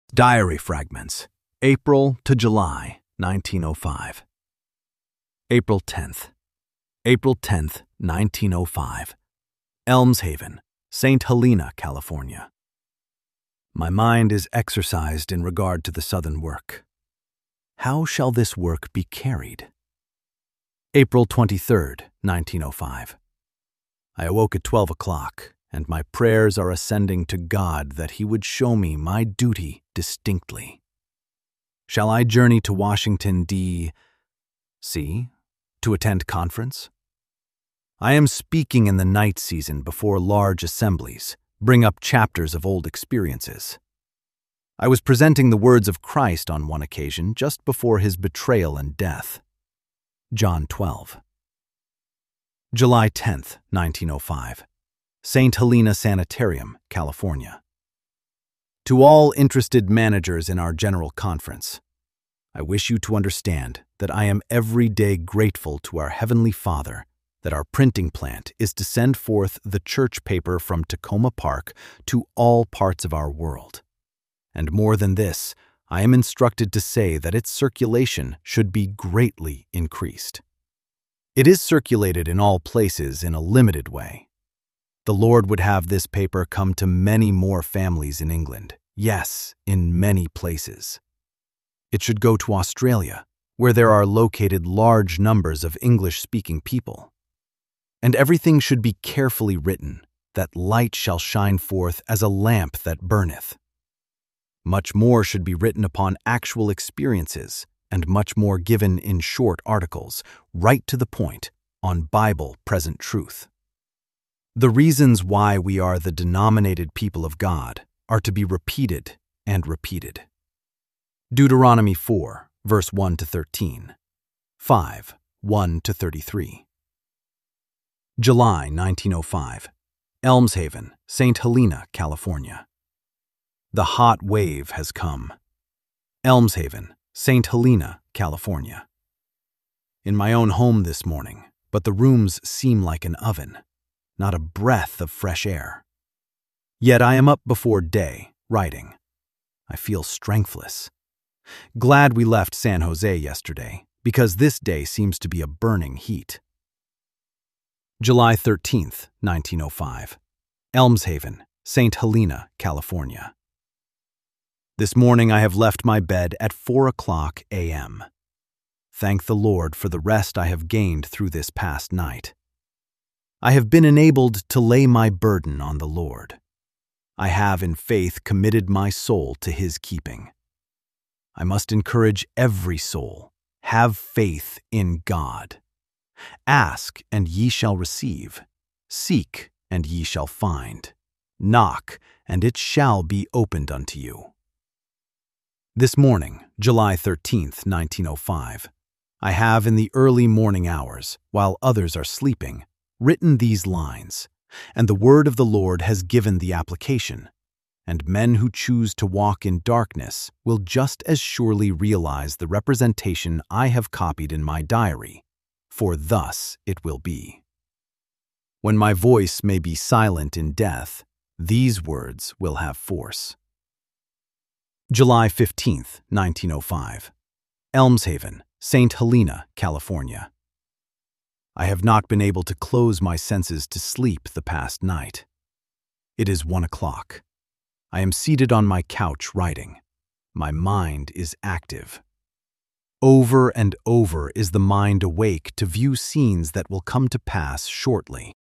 Diary fragments. April to July, 1905. April 10th. April 10th, 1905. Elmshaven, St. Helena, California. My mind is exercised in regard to the southern work. How shall this work be carried? April 23rd, 1905. I awoke at 12 o'clock, and my prayers are ascending to God that He would show me my duty distinctly. Shall I journey to Washington, D.C. to attend conference? I am speaking in the night season before large assemblies, bring up chapters of old experiences. I was presenting the words of Christ on one occasion just before His betrayal and death. John 12. July 10th, 1905. St. Helena Sanitarium, California. To all interested managers in our general conference, I wish you to understand that I am every day grateful to our Heavenly Father that our printing plant is to send forth the church paper from Tacoma Park to all parts of our world. And more than this, I am instructed to say that its circulation should be greatly increased. It is circulated in all places in a limited way. The Lord would have this paper come to many more families in England, yes, in many places. It should go to Australia, where there are located large numbers of English-speaking people. And everything should be carefully written, that light shall shine forth as a lamp that burneth. Much more should be written upon actual experiences, and much more given in short articles, right to the point, on Bible present truth. The reasons why we are the denominated people of God are to be repeated and repeated. Deuteronomy 4, verse 1 to 13. 5, 1 to 33. July 1905. Elmshaven, St. Helena, California. The hot wave has come. Elmshaven, St. Helena, California. In my own home this morning, but the rooms seem like an oven. Not a breath of fresh air. Yet I am up before day, writing. I feel strengthless. Glad we left San Jose yesterday, because this day seems to be a burning heat. July 13th, 1905. Elmshaven, St. Helena, California. This morning I have left my bed at 4 o'clock a.m. Thank the Lord for the rest I have gained through this past night. I have been enabled to lay my burden on the Lord. I have in faith committed my soul to His keeping. I must encourage every soul, have faith in God. Ask, and ye shall receive. Seek, and ye shall find. Knock, and it shall be opened unto you. This morning, July 13th, 1905, I have in the early morning hours, while others are sleeping, written these lines, and the word of the Lord has given the application, and men who choose to walk in darkness will just as surely realize the representation I have copied in my diary, for thus it will be. When my voice may be silent in death, these words will have force. July 15th, 1905. Elmshaven, St. Helena, California. I have not been able to close my senses to sleep the past night. It is 1 o'clock. I am seated on my couch writing. My mind is active. Over and over is the mind awake to view scenes that will come to pass shortly.